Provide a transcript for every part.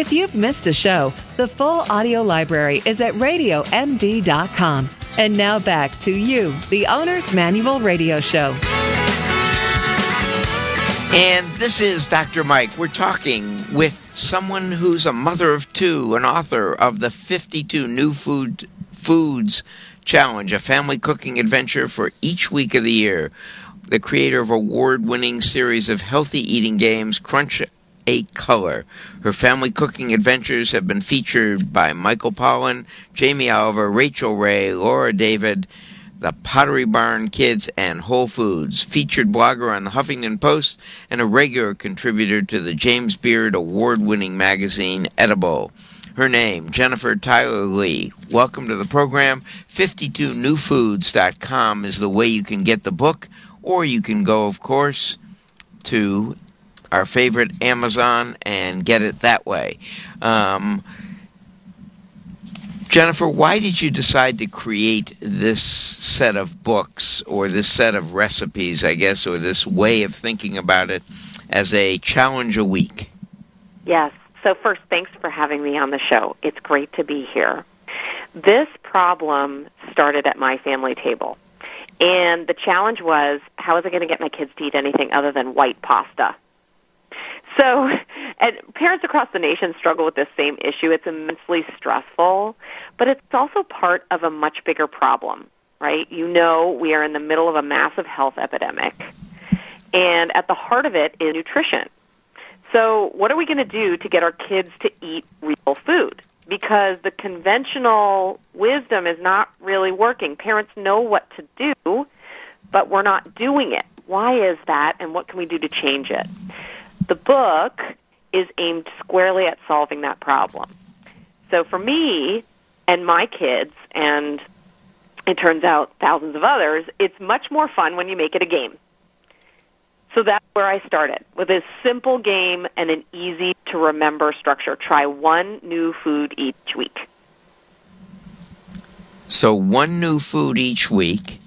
If you've missed a show, the full audio library is at radiomd.com. And now back to you, the Owner's Manual Radio Show. And this is Dr. Mike. We're talking with someone who's a mother of two, an author of the 52 New Foods Challenge, a family cooking adventure for each week of the year. The creator of award-winning series of healthy eating games, Crunch a Color. Her family cooking adventures have been featured by Michael Pollan, Jamie Oliver, Rachel Ray, Laura David, the Pottery Barn Kids, and Whole Foods. Featured blogger on the Huffington Post and a regular contributor to the James Beard award-winning magazine Edible. Her name, Jennifer Tyler Lee. Welcome to the program. 52newfoods.com is the way you can get the book, or you can go, of course, to our favorite Amazon and get it that way. Jennifer, why did you decide to create this set of books, or this set of recipes, I guess, or this way of thinking about it as a challenge a week? Yes. So first, thanks for having me on the show. It's great to be here. This problem started at my family table. And the challenge was, how was I going to get my kids to eat anything other than white pasta? So, and parents across the nation struggle with this same issue. It's immensely stressful, but it's also part of a much bigger problem, right? You know, we are in the middle of a massive health epidemic, and at the heart of it is nutrition. So what are we going to do to get our kids to eat real food? Because the conventional wisdom is not really working. Parents know what to do, but we're not doing it. Why is that, and what can we do to change it? The book is aimed squarely at solving that problem. So for me and my kids, and it turns out thousands of others, it's much more fun when you make it a game. So that's where I started, with a simple game and an easy-to-remember structure. Try one new food each week. So one new food each week.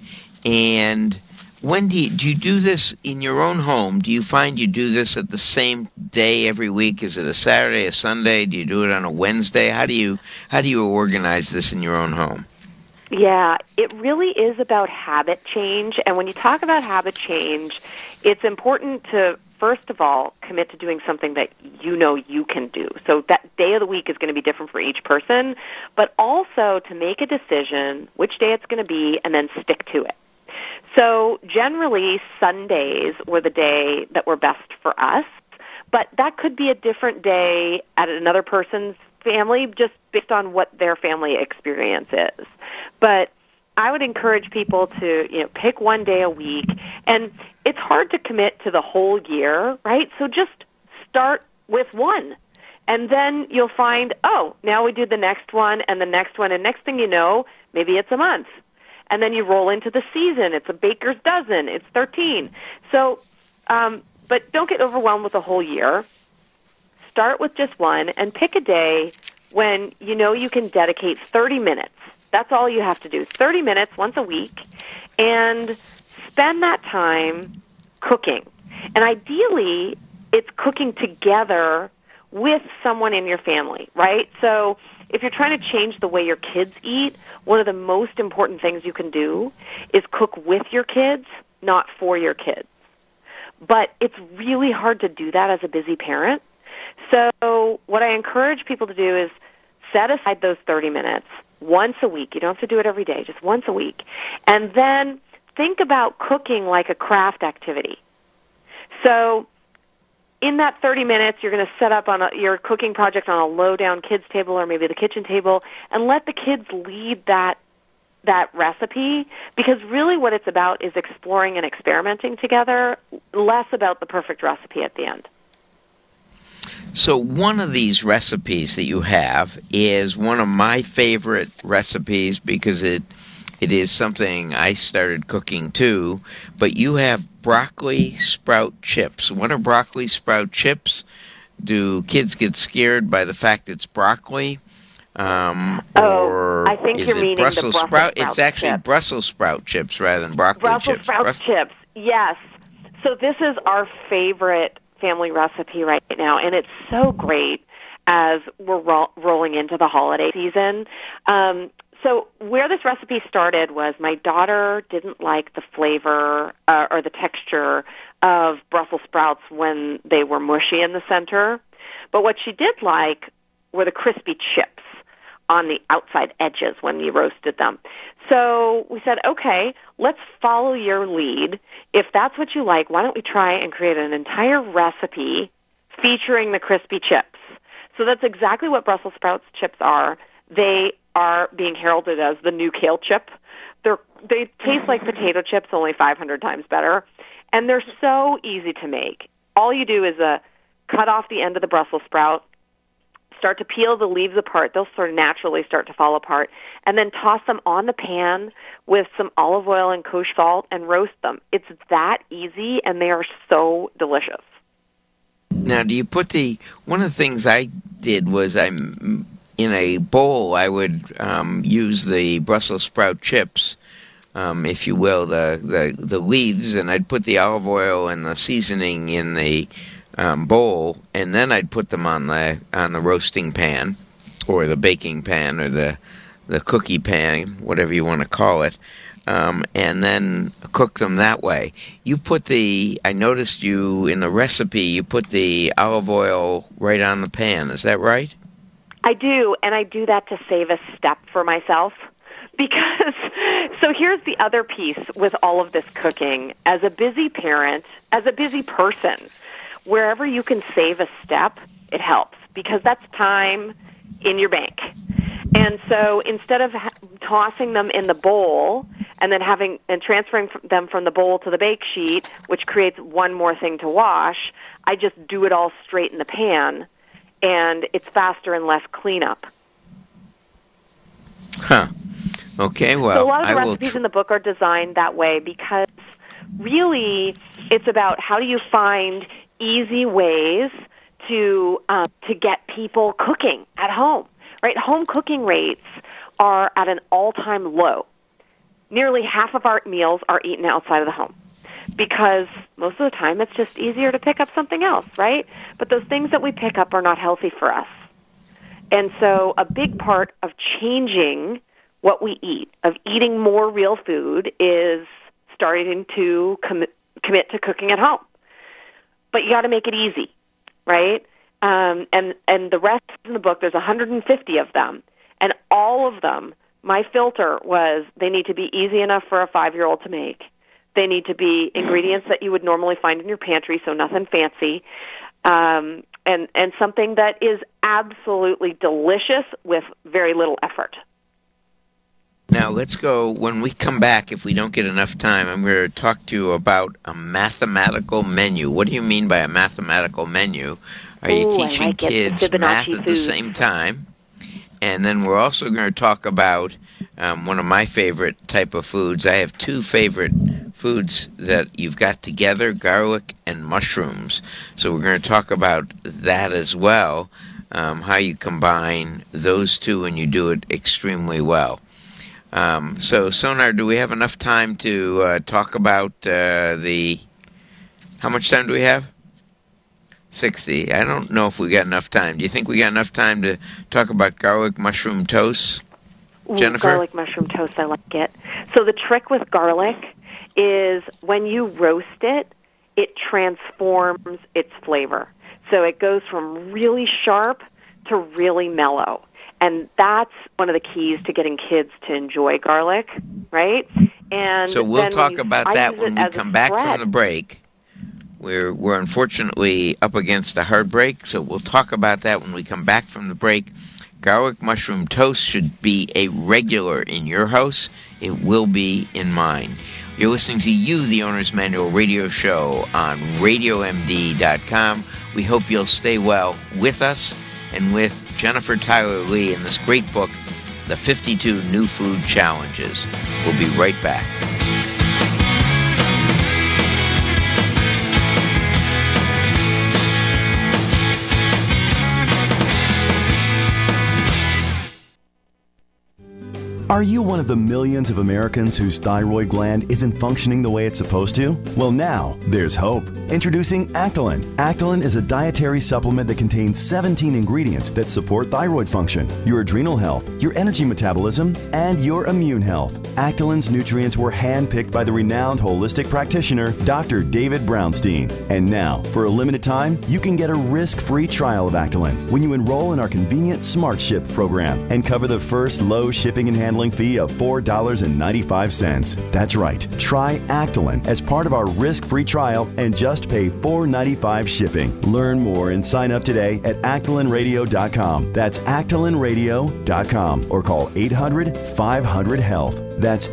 And when do you do this in your own home? Do you find you do this at the same day every week? Is it a Saturday, a Sunday? Do you do it on a Wednesday? How do you organize this in your own home? Yeah, it really is about habit change. And when you talk about habit change, it's important to, first of all, commit to doing something that you know you can do. So that day of the week is going to be different for each person, but also to make a decision which day it's going to be and then stick to it. So generally, Sundays were the day that were best for us, but that could be a different day at another person's family, just based on what their family experience is. But I would encourage people to, pick one day a week, and it's hard to commit to the whole year, right? So just start with one, and then you'll find, now we do the next one and the next one, and next thing you know, maybe it's a month. And then you roll into the season. It's a baker's dozen. It's 13. So, but don't get overwhelmed with the whole year. Start with just one and pick a day when you know you can dedicate 30 minutes. That's all you have to do, 30 minutes once a week, and spend that time cooking. And ideally, it's cooking together with someone in your family, right? So if you're trying to change the way your kids eat, one of the most important things you can do is cook with your kids, not for your kids. But it's really hard to do that as a busy parent. So what I encourage people to do is set aside those 30 minutes once a week. You don't have to do it every day, just once a week. And then think about cooking like a craft activity. So in that 30 minutes, you're going to set up your cooking project on a low-down kids' table or maybe the kitchen table, and let the kids lead that recipe, because really what it's about is exploring and experimenting together, less about the perfect recipe at the end. So one of these recipes that you have is one of my favorite recipes because it is something I started cooking too, but you have broccoli sprout chips. What are broccoli sprout chips? Do kids get scared by the fact it's broccoli? Or I think you're meaning Brussels the Brussels sprout It's actually chips. Brussels sprout chips rather than broccoli chips. Brussels sprout chips, yes. So this is our favorite family recipe right now, and it's so great. as we're rolling into the holiday season. So where this recipe started was my daughter didn't like the flavor or the texture of Brussels sprouts when they were mushy in the center. But what she did like were the crispy chips on the outside edges when you roasted them. So we said, okay, let's follow your lead. If that's what you like, why don't we try and create an entire recipe featuring the crispy chips? So that's exactly what Brussels sprouts chips are. They are being heralded as the new kale chip. They taste like potato chips, only 500 times better. And they're so easy to make. All you do is cut off the end of the Brussels sprout, start to peel the leaves apart. They'll sort of naturally start to fall apart. And then toss them on the pan with some olive oil and kosher salt and roast them. It's that easy, and they are so delicious. Now, do you put one of the things I did was in a bowl, I would use the Brussels sprout chips, if you will, the leaves, and I'd put the olive oil and the seasoning in the bowl, and then I'd put them on the roasting pan, or the baking pan, or the cookie pan, whatever you want to call it, and then cook them that way. I noticed you in the recipe, you put the olive oil right on the pan. Is that right? I do, and I do that to save a step for myself. Because, so here's the other piece with all of this cooking. As a busy parent, as a busy person, wherever you can save a step, it helps. Because that's time in your bank. And so instead of tossing them in the bowl and then transferring them from the bowl to the bake sheet, which creates one more thing to wash, I just do it all straight in the pan, and it's faster and less cleanup. Huh. Okay, well, so a lot of the recipes in the book are designed that way because really it's about how do you find easy ways to get people cooking at home, right? Home cooking rates are at an all-time low. Nearly half of our meals are eaten outside of the home because most of the time it's just easier to pick up something else, right? But those things that we pick up are not healthy for us. And so a big part of changing what we eat, of eating more real food, is starting to commit to cooking at home. But you got to make it easy, right? And the rest in the book, there's 150 of them, and all of them, my filter was they need to be easy enough for a 5-year-old to make. They need to be ingredients that you would normally find in your pantry, so nothing fancy, and something that is absolutely delicious with very little effort. Now, let's go, when we come back, if we don't get enough time, I'm going to talk to you about a mathematical menu. What do you mean by a mathematical menu? Are you teaching kids math at the same time? And then we're also going to talk about one of my favorite type of foods. I have 2 favorite foods that you've got together, garlic and mushrooms. So we're going to talk about that as well, how you combine those 2 and you do it extremely well. So, Sonar, do we have enough time to talk about how much time do we have? 60. I don't know if we got enough time. Do you think we got enough time to talk about garlic mushroom toast, Jennifer? Garlic mushroom toast, I like it. So the trick with garlic is when you roast it, it transforms its flavor. So it goes from really sharp to really mellow. And that's one of the keys to getting kids to enjoy garlic, right? And so we'll talk about that when we come back from the break. We're unfortunately up against a hard break, so we'll talk about that when we come back from the break. Garlic mushroom toast should be a regular in your house. It will be in mine. You're listening to You, the Owner's Manual radio show on RadioMD.com. We hope you'll stay well with us and with Jennifer Tyler Lee in this great book, The 52 New Food Challenges. We'll be right back. Are you one of the millions of Americans whose thyroid gland isn't functioning the way it's supposed to? Well, now there's hope. Introducing Actilin. Actilin is a dietary supplement that contains 17 ingredients that support thyroid function, your adrenal health, your energy metabolism, and your immune health. Actilin's nutrients were handpicked by the renowned holistic practitioner, Dr. David Brownstein. And now, for a limited time, you can get a risk-free trial of Actilin when you enroll in our convenient Smart Ship program and cover the first low shipping and handling fee of $4.95. That's right. Try Actilin as part of our risk-free trial and just pay $4.95 shipping. Learn more and sign up today at actilinradio.com. That's actilinradio.com or call 800-500-HEALTH. That's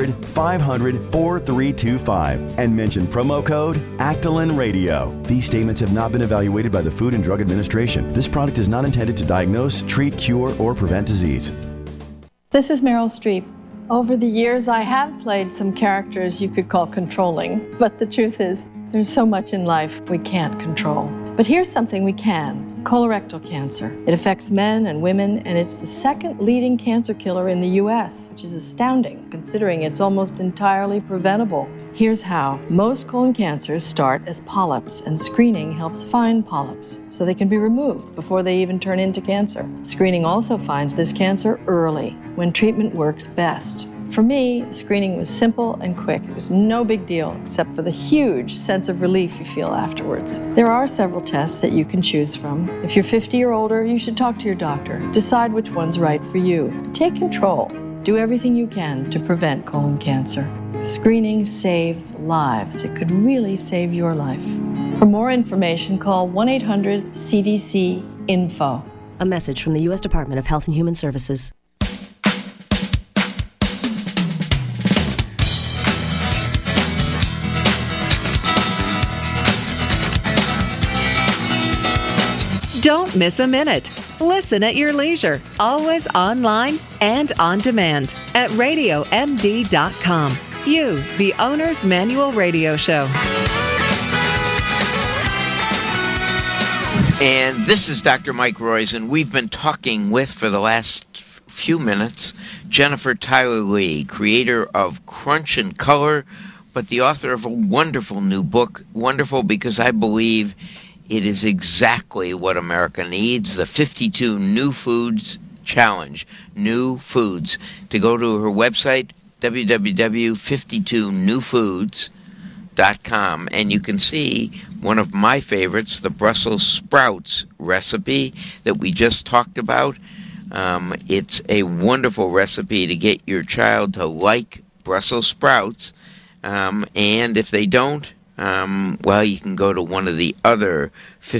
800-500-4325 and mention promo code Actilin Radio. These statements have not been evaluated by the Food and Drug Administration. This product is not intended to diagnose, treat, cure, or prevent disease. This is Meryl Streep. Over the years, I have played some characters you could call controlling, but the truth is, there's so much in life we can't control. But here's something we can. Colorectal cancer. It affects men and women, and it's the second leading cancer killer in the U.S., which is astounding, considering it's almost entirely preventable. Here's how. Most colon cancers start as polyps, and screening helps find polyps, so they can be removed before they even turn into cancer. Screening also finds this cancer early, when treatment works best. For me, the screening was simple and quick. It was no big deal, except for the huge sense of relief you feel afterwards. There are several tests that you can choose from. If you're 50 or older, you should talk to your doctor. Decide which one's right for you. Take control. Do everything you can to prevent colon cancer. Screening saves lives. It could really save your life. For more information, call 1-800-CDC-INFO. A message from the U.S. Department of Health and Human Services. Don't miss a minute. Listen at your leisure, always online and on demand at RadioMD.com. You, the Owner's Manual Radio Show. And this is Dr. Mike Roizen. We've been talking with, for the last few minutes, Jennifer Tyler Lee, creator of Crunch and Color, but the author of a wonderful new book. Wonderful because I believe it is exactly what America needs, the 52 New Foods Challenge. New Foods. To go to her website, www.52newfoods.com, and you can see one of my favorites, the Brussels sprouts recipe that we just talked about. It's a wonderful recipe to get your child to like Brussels sprouts, and if they don't, well, you can go to one of the other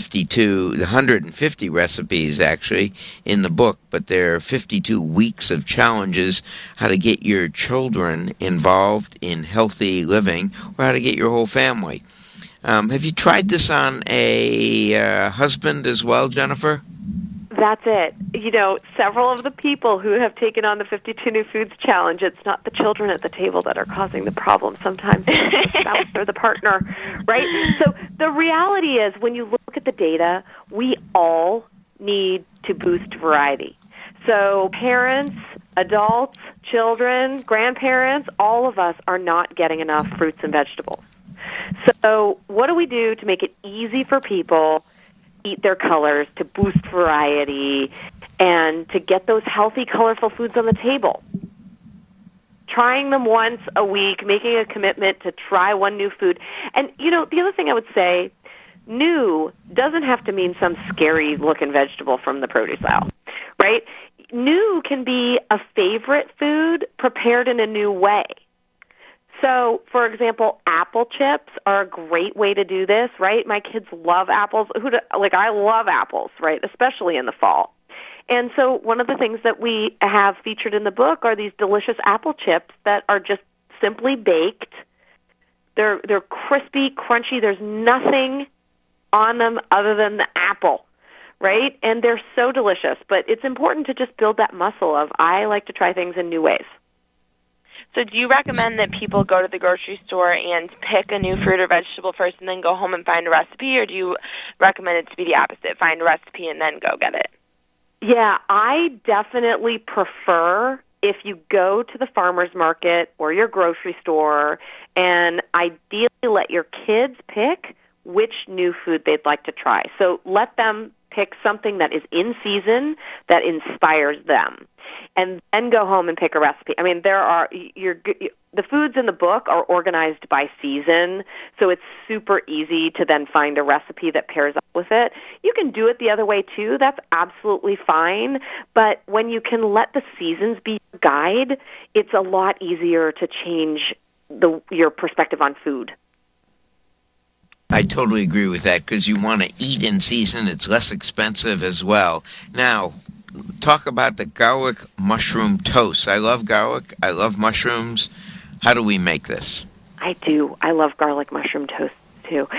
150 recipes, actually, in the book, but there are 52 weeks of challenges, how to get your children involved in healthy living, or how to get your whole family. Have you tried this on a husband as well, Jennifer? That's it. You know, several of the people who have taken on the 52 New Foods Challenge, it's not the children at the table that are causing the problem. Sometimes it's the spouse or the partner, right? So the reality is, when you look at the data, we all need to boost variety. So parents, adults, children, grandparents, all of us are not getting enough fruits and vegetables. So what do we do to make it easy for people eat their colors, to boost variety, and to get those healthy, colorful foods on the table? Trying them once a week, making a commitment to try one new food. And, you know, the other thing I would say, new doesn't have to mean some scary-looking vegetable from the produce aisle, right? New can be a favorite food prepared in a new way. So, for example, apple chips are a great way to do this, right? My kids love apples. I love apples, right, especially in the fall. And so one of the things that we have featured in the book are these delicious apple chips that are just simply baked. They're crispy, crunchy. There's nothing on them other than the apple, right? And they're so delicious. But it's important to just build that muscle of, I like to try things in new ways. So do you recommend that people go to the grocery store and pick a new fruit or vegetable first and then go home and find a recipe, or do you recommend it to be the opposite, find a recipe and then go get it? Yeah, I definitely prefer if you go to the farmer's market or your grocery store and ideally let your kids pick which new food they'd like to try. So let them pick something that is in season that inspires them, and then go home and pick a recipe. I mean, the foods in the book are organized by season, so it's super easy to then find a recipe that pairs up with it. You can do it the other way too. That's absolutely fine. But when you can let the seasons be your guide, it's a lot easier to change your perspective on food. I totally agree with that, because you want to eat in season. It's less expensive as well. Now, talk about the garlic mushroom toast. I love garlic. I love mushrooms. How do we make this? I do. I love garlic mushroom toast too.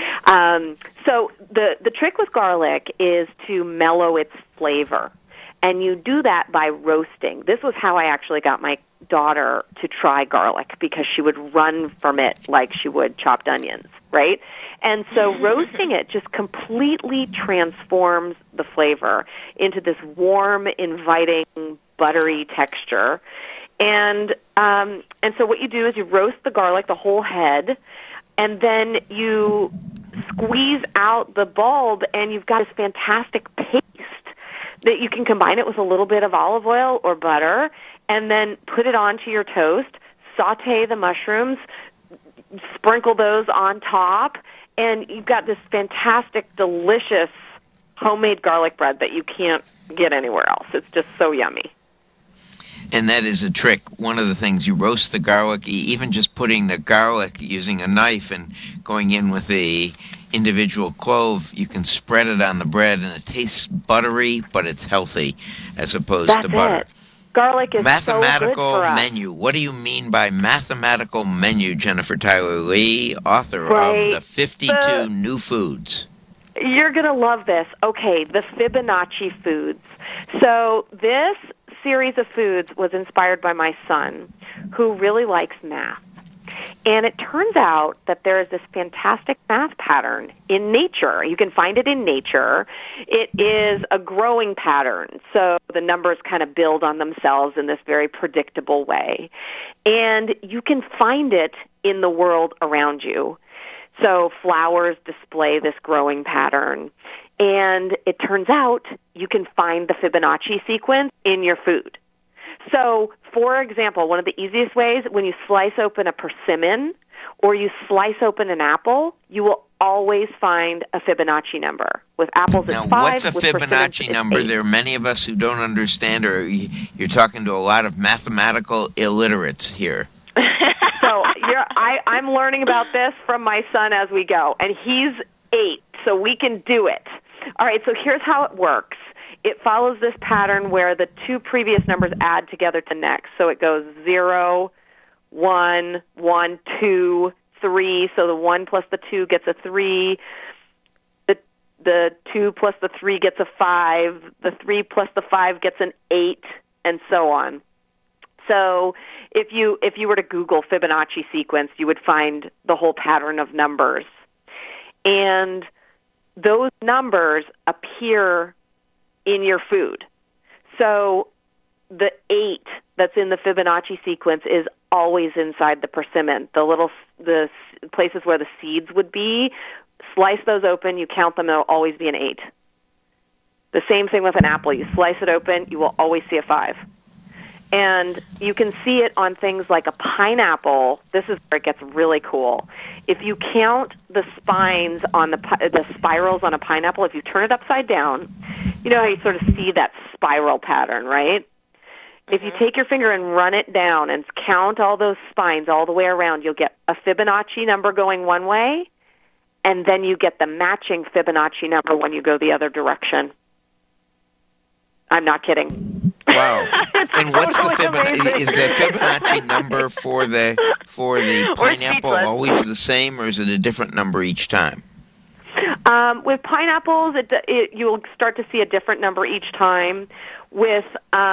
So the trick with garlic is to mellow its flavor. And you do that by roasting. This was how I actually got my daughter to try garlic, because she would run from it like she would chopped onions, right? And so roasting it just completely transforms the flavor into this warm, inviting, buttery texture. And so what you do is you roast the garlic, the whole head, and then you squeeze out the bulb, and you've got this fantastic paste that you can combine it with a little bit of olive oil or butter, and then put it onto your toast, saute the mushrooms, sprinkle those on top, and you've got this fantastic, delicious homemade garlic bread that you can't get anywhere else. It's just so yummy. And that is a trick. One of the things, you roast the garlic, even just putting the garlic, using a knife and going in with the individual clove, you can spread it on the bread, and it tastes buttery, but it's healthy as opposed to butter. It. Garlic is mathematical so good for us. menu. What do you mean by mathematical menu, Jennifer Tyler Lee, author of the 52 New Foods? You're going to love this. Okay, the Fibonacci foods. So this series of foods was inspired by my son, who really likes math. And it turns out that there is this fantastic math pattern in nature. You can find it in nature. It is a growing pattern, so the numbers kind of build on themselves in this very predictable way. And you can find it in the world around you. So flowers display this growing pattern. And it turns out you can find the Fibonacci sequence in your food. So, for example, one of the easiest ways, when you slice open a persimmon or you slice open an apple, you will always find a Fibonacci number. With apples, it's 5. Now, what's a with Fibonacci number? 8. There are many of us who don't understand, or you're talking to a lot of mathematical illiterates here. So I'm learning about this from my son as we go, and he's 8, so we can do it. All right, so here's how it works. It follows this pattern where the two previous numbers add together to next. So it goes 0, 1, 1, 2, 3. So the 1 plus the 2 gets a 3. The 2 plus the 3 gets a 5. The 3 plus the 5 gets an 8, and so on. So if you were to Google Fibonacci sequence, you would find the whole pattern of numbers. And those numbers appear in your food. So the 8 that's in the Fibonacci sequence is always inside the persimmon. The places where the seeds would be, slice those open, you count them, there'll always be an 8. The same thing with an apple. You slice it open, you will always see a 5. And you can see it on things like a pineapple. This is where it gets really cool. If you count the spines on the spirals on a pineapple, if you turn it upside down, you know how you sort of see that spiral pattern, right? Mm-hmm. If you take your finger and run it down and count all those spines all the way around, you'll get a Fibonacci number going one way, and then you get the matching Fibonacci number when you go the other direction. I'm not kidding. Wow! And what's the Fibonacci? Is the Fibonacci number for the pineapple always the same, or is it a different number each time? With pineapples, you'll start to see a different number each time. With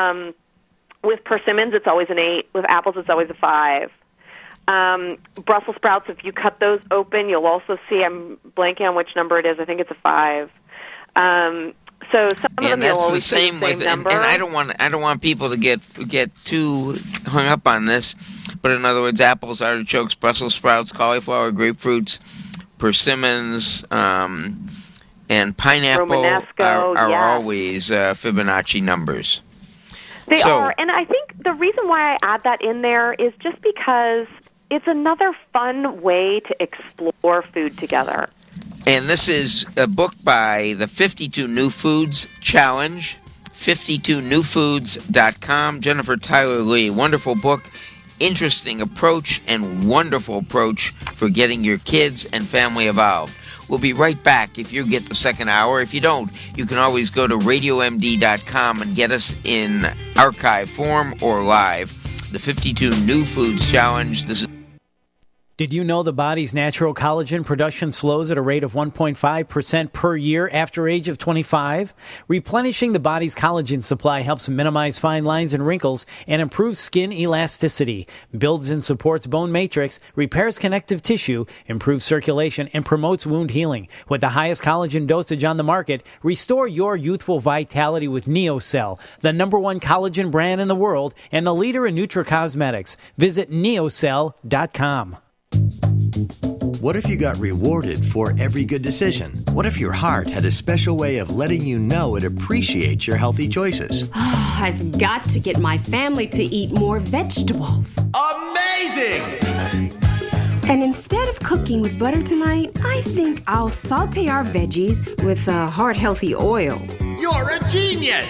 persimmons, it's always an 8. With apples, it's always a 5. Brussels sprouts, if you cut those open, you'll also see, I'm blanking on which number it is. I think it's a 5. So some of them And you'll that's the always see same the same with, number. and I don't want people to get too hung up on this. But in other words, apples, artichokes, Brussels sprouts, cauliflower, grapefruits, persimmons, and pineapple Romanesco, are yes. always Fibonacci numbers. They So- are, and I think the reason why I add that in there is just because it's another fun way to explore food together. And this is a book by the 52 New Foods Challenge, 52newfoods.com. Jennifer Tyler Lee, wonderful book, interesting approach, and wonderful approach for getting your kids and family involved. We'll be right back if you get the second hour. If you don't, you can always go to radiomd.com and get us in archive form or live. The 52 New Foods Challenge. This is Did you know the body's natural collagen production slows at a rate of 1.5% per year after age of 25? Replenishing the body's collagen supply helps minimize fine lines and wrinkles and improves skin elasticity, builds and supports bone matrix, repairs connective tissue, improves circulation, and promotes wound healing. With the highest collagen dosage on the market, restore your youthful vitality with NeoCell, the #1 collagen brand in the world and the leader in nutracosmetics. Visit neocell.com. What if you got rewarded for every good decision? What if your heart had a special way of letting you know it appreciates your healthy choices? Oh, I've got to get my family to eat more vegetables. Amazing! And instead of cooking with butter tonight, I think I'll saute our veggies with heart-healthy oil. You're a genius!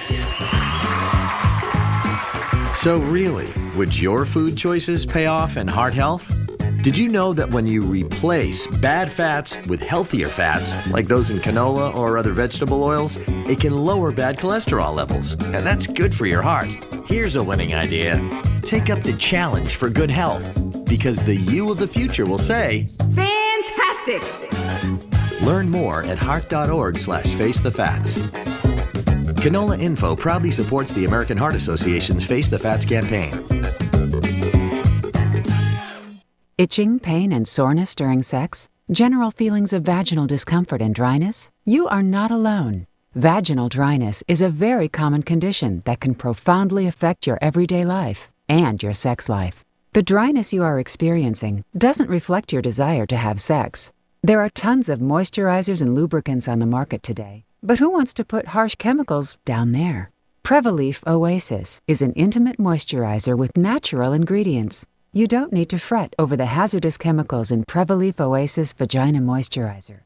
So really, would your food choices pay off in heart health? Did you know that when you replace bad fats with healthier fats, like those in canola or other vegetable oils, it can lower bad cholesterol levels, and that's good for your heart. Here's a winning idea. Take up the challenge for good health, because the you of the future will say, Fantastic! Learn more at heart.org/facethefats. Canola Info proudly supports the American Heart Association's Face the Fats campaign. Itching, pain, and soreness during sex? General feelings of vaginal discomfort and dryness? You are not alone. Vaginal dryness is a very common condition that can profoundly affect your everyday life and your sex life. The dryness you are experiencing doesn't reflect your desire to have sex. There are tons of moisturizers and lubricants on the market today, but who wants to put harsh chemicals down there? Prevaleaf Oasis is an intimate moisturizer with natural ingredients. You don't need to fret over the hazardous chemicals in Prevaleaf Oasis Vagina Moisturizer.